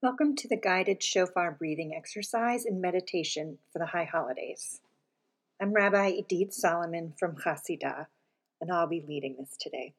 Welcome to the guided shofar breathing exercise and meditation for the High Holidays. I'm Rabbi Idit Solomon from Hasidah, and I'll be leading this today.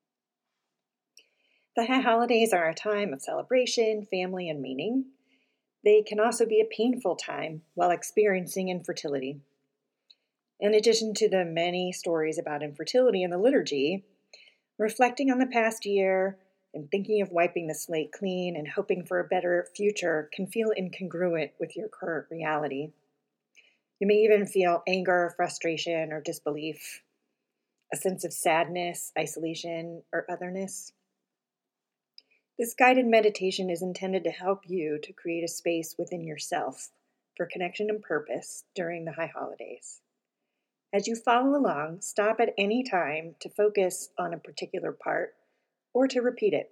The High Holidays are a time of celebration, family, and meaning. They can also be a painful time while experiencing infertility. In addition to the many stories about infertility in the liturgy, reflecting on the past year and thinking of wiping the slate clean and hoping for a better future can feel incongruent with your current reality. You may even feel anger, frustration, or disbelief, a sense of sadness, isolation, or otherness. This guided meditation is intended to help you to create a space within yourself for connection and purpose during the High Holidays. As you follow along, stop at any time to focus on a particular part or to repeat it.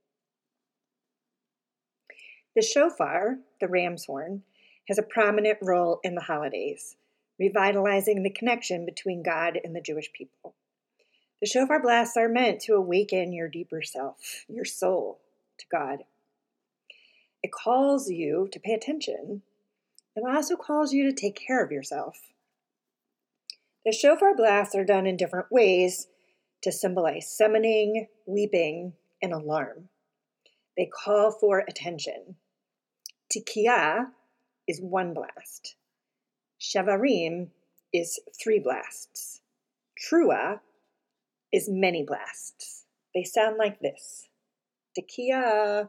The shofar, the ram's horn, has a prominent role in the holidays, revitalizing the connection between God and the Jewish people. The shofar blasts are meant to awaken your deeper self, your soul, to God. It calls you to pay attention. It also calls you to take care of yourself. The shofar blasts are done in different ways to symbolize summoning, weeping, and alarm. They call for attention. Tikiyah is one blast. Shavarim is 3 blasts. Trua is many blasts. They sound like this. Tikiyah.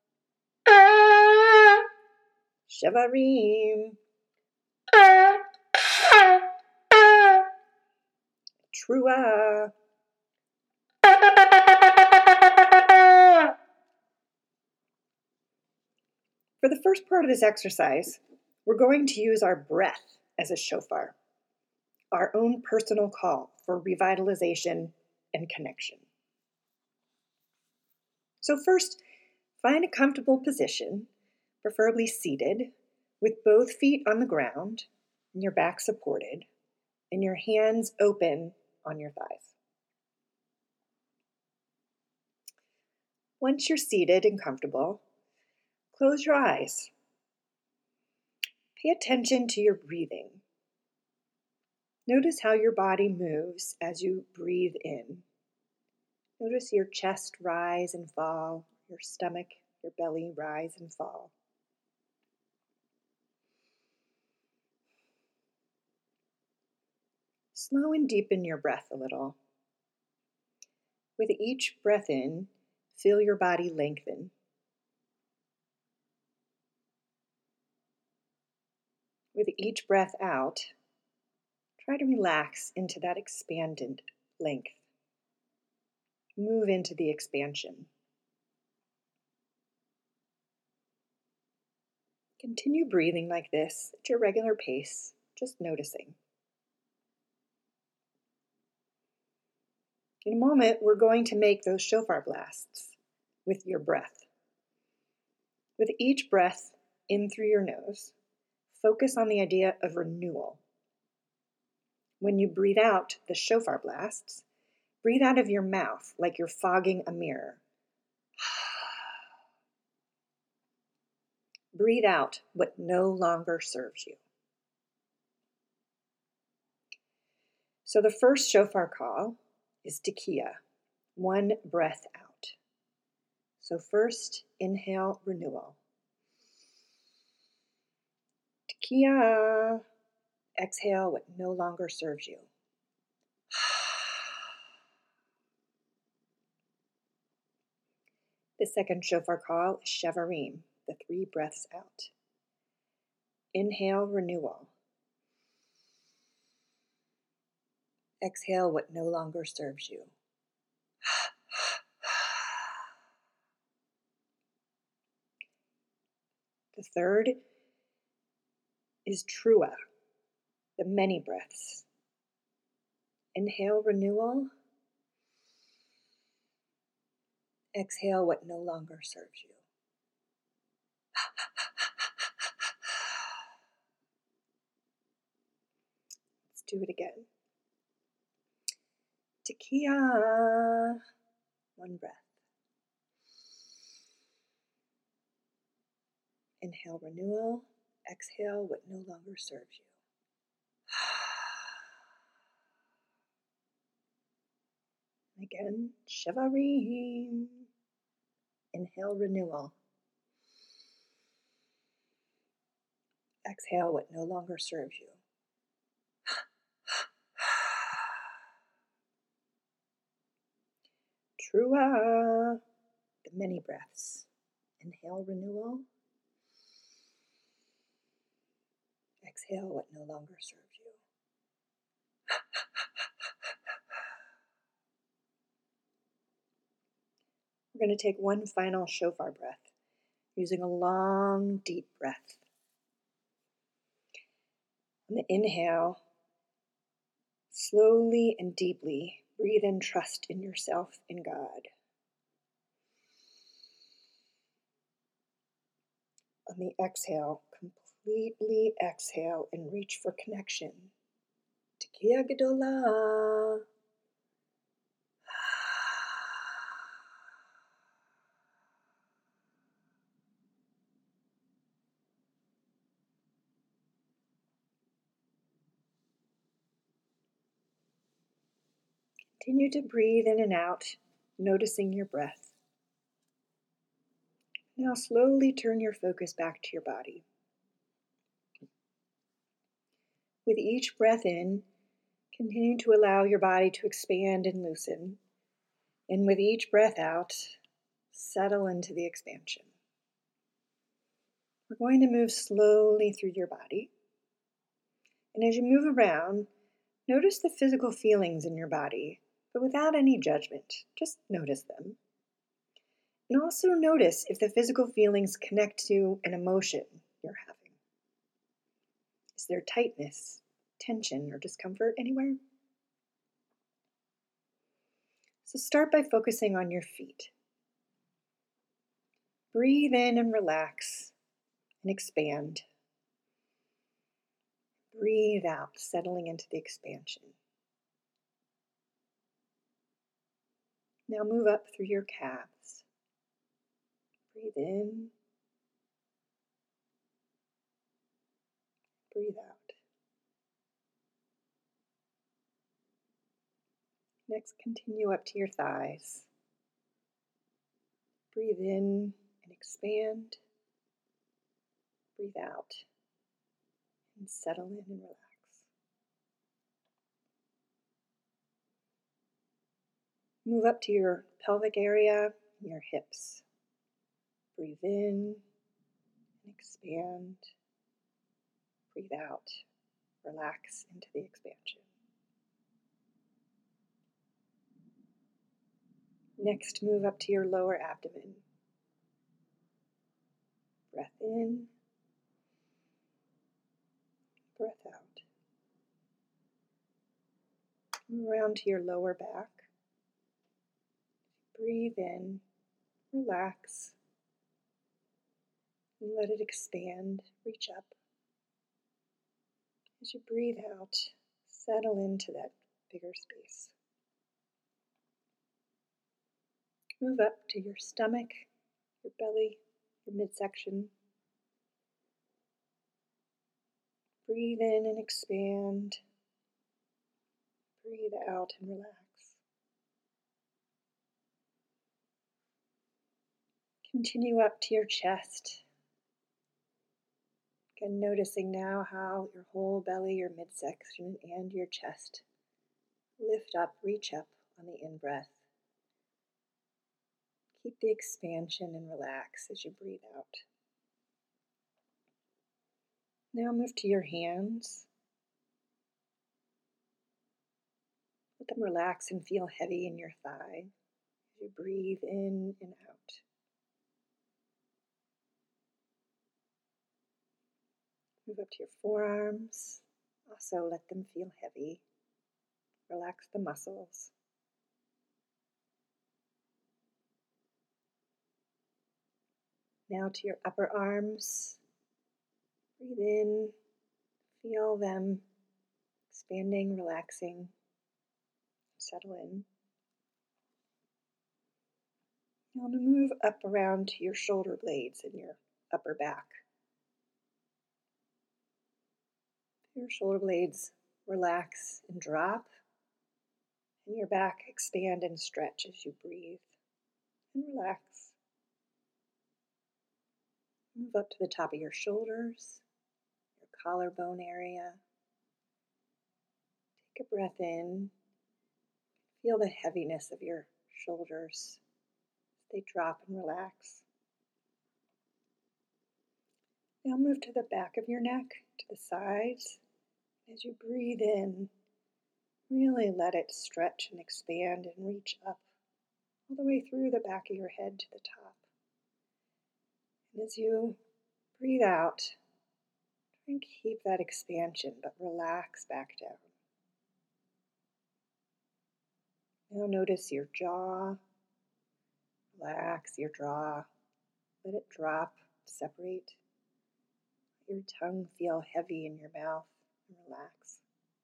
Shavarim. Trua. For the first part of this exercise, we're going to use our breath as a shofar, our own personal call for revitalization and connection. So first, find a comfortable position, preferably seated, with both feet on the ground and your back supported, and your hands open on your thighs. Once you're seated and comfortable, close your eyes. Pay attention to your breathing. Notice how your body moves as you breathe in. Notice your chest rise and fall, your stomach, your belly rise and fall. Slow and deepen your breath a little. With each breath in, feel your body lengthen. With each breath out, try to relax into that expanded length. Move into the expansion. Continue breathing like this at your regular pace, just noticing. In a moment, we're going to make those shofar blasts with your breath. With each breath in through your nose, focus on the idea of renewal. When you breathe out the shofar blasts, breathe out of your mouth like you're fogging a mirror. Breathe out what no longer serves you. So the first shofar call is Tikiyah, one breath out. So first, inhale renewal. Tikiyah. Exhale what no longer serves you. The second shofar call is Shavarim, the 3 breaths out. Inhale renewal. Exhale what no longer serves you. The third is Trua, the many breaths. Inhale renewal. Exhale what no longer serves you. Let's do it again. Tikiyah, one breath. Inhale renewal. Exhale what no longer serves you. Again, Shavarim. Inhale renewal. Exhale what no longer serves you. Trua. The many breaths. Inhale renewal. Exhale what no longer serves you. We're going to take one final shofar breath, using a long, deep breath. On the inhale, slowly and deeply breathe in trust in yourself and God. On the exhale, completely exhale and reach for connection. Tekiya Gedolah. Continue to breathe in and out, noticing your breath. Now slowly turn your focus back to your body. With each breath in, continue to allow your body to expand and loosen. And with each breath out, settle into the expansion. We're going to move slowly through your body. And as you move around, notice the physical feelings in your body, but without any judgment. Just notice them. And also notice if the physical feelings connect to an emotion you're having. Is there tightness, tension, or discomfort anywhere? So start by focusing on your feet. Breathe in and relax and expand. Breathe out, settling into the expansion. Now move up through your calves. Breathe in. Breathe out. Next, continue up to your thighs. Breathe in and expand. Breathe out and settle in and relax. Move up to your pelvic area and your hips. Breathe in and expand. Breathe out. Relax into the expansion. Next, move up to your lower abdomen. Breath in. Breath out. Move around to your lower back. Breathe in. Relax. And let it expand. Reach up. As you breathe out, settle into that bigger space. Move up to your stomach, your belly, your midsection. Breathe in and expand. Breathe out and relax. Continue up to your chest. Again, noticing now how your whole belly, your midsection, and your chest lift up, reach up on the in-breath. Keep the expansion and relax as you breathe out. Now move to your hands. Let them relax and feel heavy in your thigh as you breathe in and out. Move up to your forearms. Also let them feel heavy. Relax the muscles. Now to your upper arms. Breathe in. Feel them expanding, relaxing. Settle in. You want to move up around to your shoulder blades and your upper back. Your shoulder blades relax and drop, and your back expand and stretch as you breathe and relax. Move up to the top of your shoulders, your collarbone area. Take a breath in. Feel the heaviness of your shoulders as they drop and relax. Now move to the back of your neck, to the sides. As you breathe in, really let it stretch and expand and reach up all the way through the back of your head to the top. And as you breathe out, try and keep that expansion, but relax back down. Now notice your jaw. Relax your jaw. Let it drop, separate. Let your tongue feel heavy in your mouth and relax.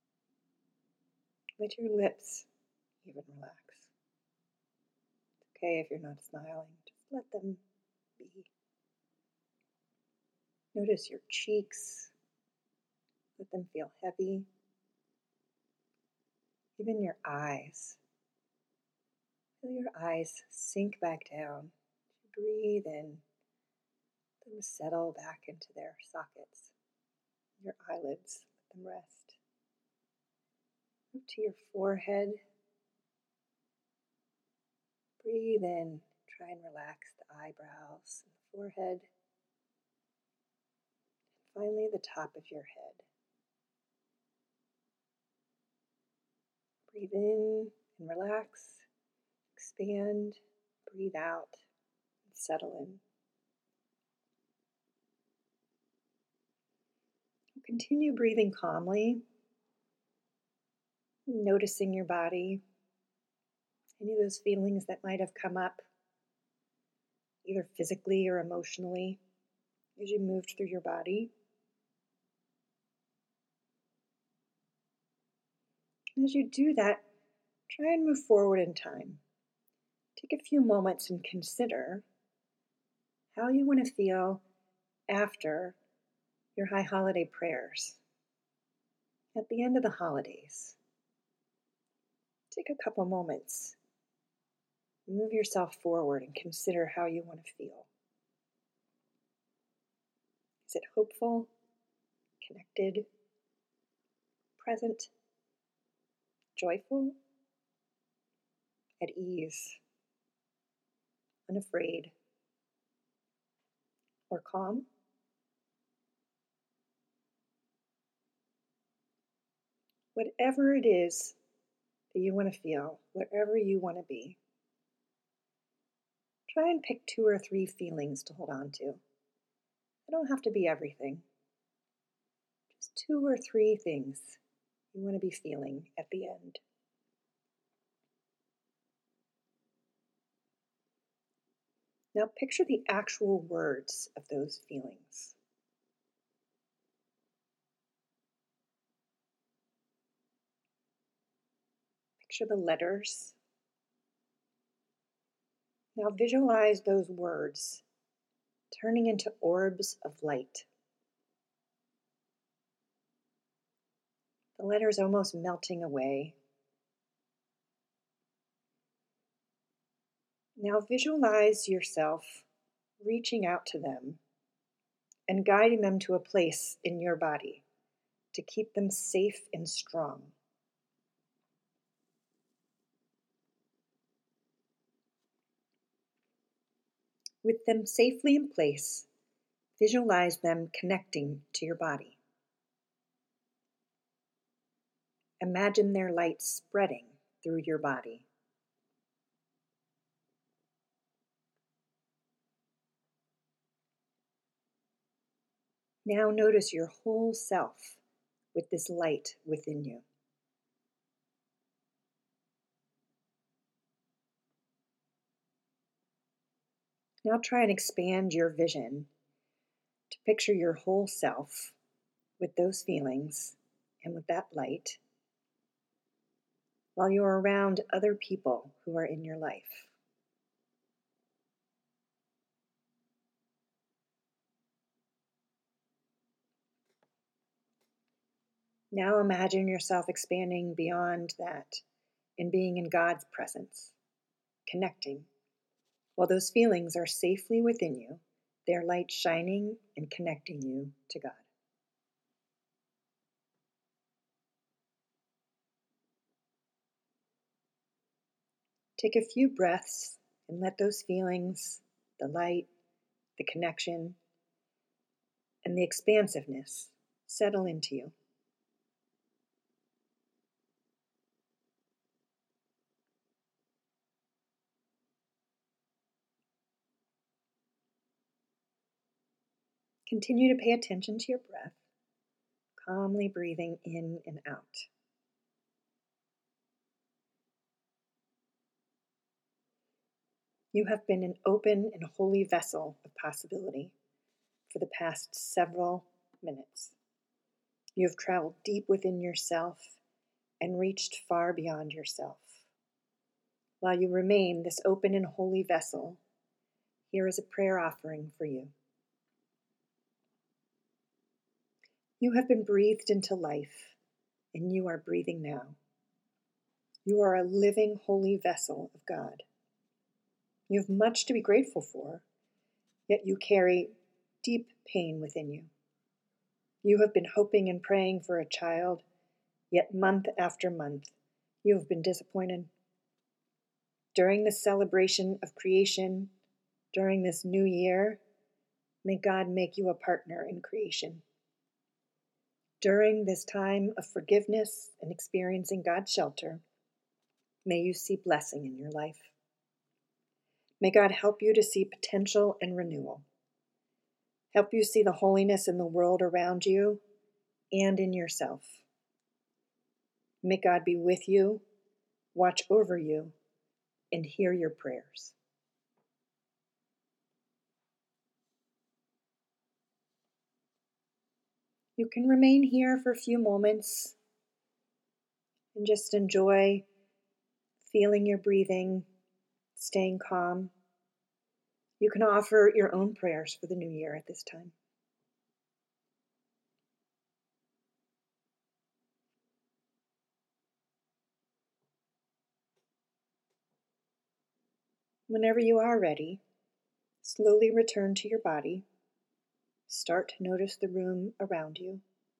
Let your lips even relax. It's okay if you're not smiling. Just let them be. Notice your cheeks. Let them feel heavy. Even your eyes. Feel your eyes sink back down. Breathe in. Let them settle back into their sockets. Your eyelids, let them rest. Move to your forehead. Breathe in. Try and relax the eyebrows and the forehead. And finally, the top of your head. Breathe in and relax. Expand. Breathe out and settle in. Continue breathing calmly, noticing your body, any of those feelings that might have come up, either physically or emotionally, as you moved through your body. And as you do that, try and move forward in time. Take a few moments and consider how you want to feel after your high holiday prayers. At the end of the holidays, take a couple moments. Move yourself forward and consider how you want to feel. Is it hopeful, connected, present, joyful, at ease, unafraid, or calm? Whatever it is that you want to feel, wherever you want to be, try and pick 2 or 3 feelings to hold on to. They don't have to be everything. Just 2 or 3 things you want to be feeling at the end. Now picture the actual words of those feelings. Picture the letters. Now visualize those words turning into orbs of light. The letters almost melting away. Now visualize yourself reaching out to them and guiding them to a place in your body to keep them safe and strong. With them safely in place, visualize them connecting to your body. Imagine their light spreading through your body. Now notice your whole self with this light within you. Now try and expand your vision to picture your whole self with those feelings and with that light while you're around other people who are in your life. Now imagine yourself expanding beyond that and being in God's presence, connecting. While those feelings are safely within you, their light shining and connecting you to God. Take a few breaths and let those feelings, the light, the connection, and the expansiveness settle into you. Continue to pay attention to your breath, calmly breathing in and out. You have been an open and holy vessel of possibility for the past several minutes. You have traveled deep within yourself and reached far beyond yourself. While you remain this open and holy vessel, here is a prayer offering for you. You have been breathed into life, and you are breathing now. You are a living, holy vessel of God. You have much to be grateful for, yet you carry deep pain within you. You have been hoping and praying for a child, yet month after month, you have been disappointed. During this celebration of creation, during this new year, may God make you a partner in creation. During this time of forgiveness and experiencing God's shelter, may you see blessing in your life. May God help you to see potential and renewal. Help you see the holiness in the world around you and in yourself. May God be with you, watch over you, and hear your prayers. You can remain here for a few moments and just enjoy feeling your breathing, staying calm. You can offer your own prayers for the new year at this time. Whenever you are ready, slowly return to your body. Start to notice the room around you.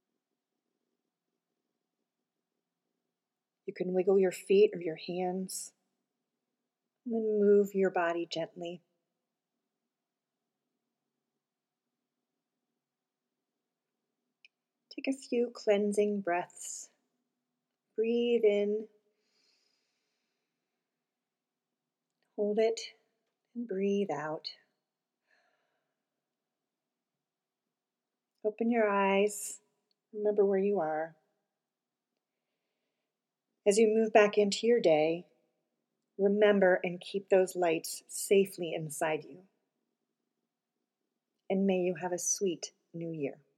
You can wiggle your feet or your hands, and then move your body gently. Take a few cleansing breaths. Breathe in, hold it, and breathe out. Open your eyes. Remember where you are. As you move back into your day, remember and keep those lights safely inside you. And may you have a sweet new year.